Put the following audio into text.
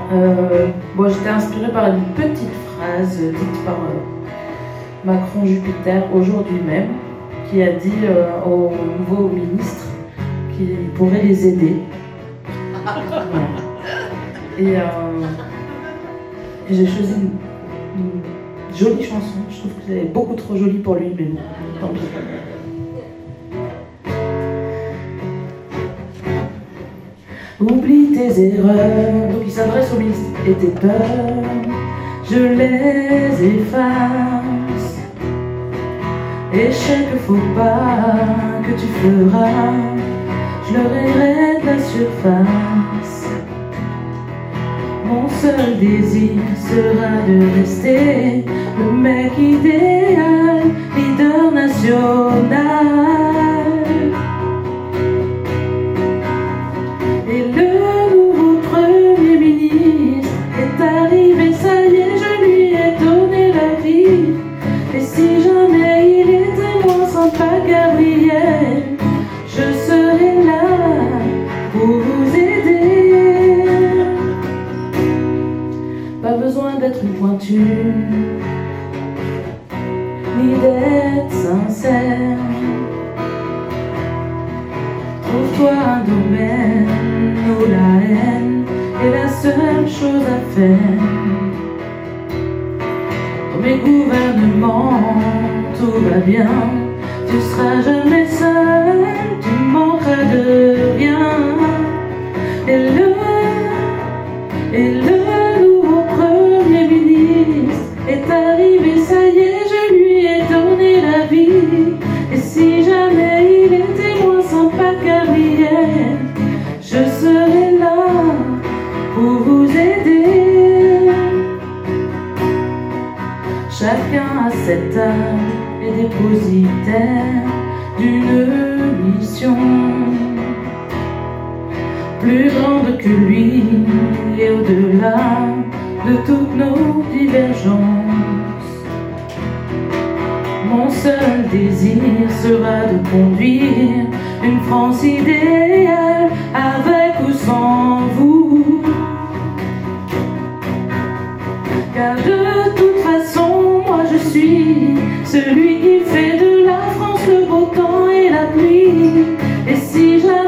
Bon, j'étais inspirée par une petite phrase dite par Macron Jupiter aujourd'hui même, qui a dit au nouveau ministre qu'il pourrait les aider. Voilà. Et j'ai choisi une jolie chanson. Je trouve que c'est beaucoup trop jolie pour lui, mais bon, tant pis. Oublie tes erreurs, donc il s'adresse au ministre, et tes peurs, je les efface. Et chaque faux pas que tu feras, je le rayerai de la surface. Mon seul désir sera de rester le mec idéal, leader national. Et le nouveau Premier ministre est arrivé, ça y est, je lui ai donné la vie. Et si jamais il était moins sympa Gabriel, je serai là pour vous aider. Pas besoin d'être une pointue, ni d'être sincère. Trouve-toi un domaine où la haine est la seule chose à faire. Dans mes gouvernements, tout va bien. Tu seras jamais seul, tu manqueras de rien. Et le nouveau Premier ministre est arrivé, ça y est, je lui ai donné la vie. Et si jamais il était moins sympa Gabriel, je serai là pour vous aider. Chacun à cette âme est dépositaire d'une mission plus grande que lui et au-delà de toutes nos divergences. Mon seul désir sera de conduire une France idéale, avec ou sans vous. Car de toute façon, moi je suis celui qui fait de la France le beau temps et la pluie. Et si jamais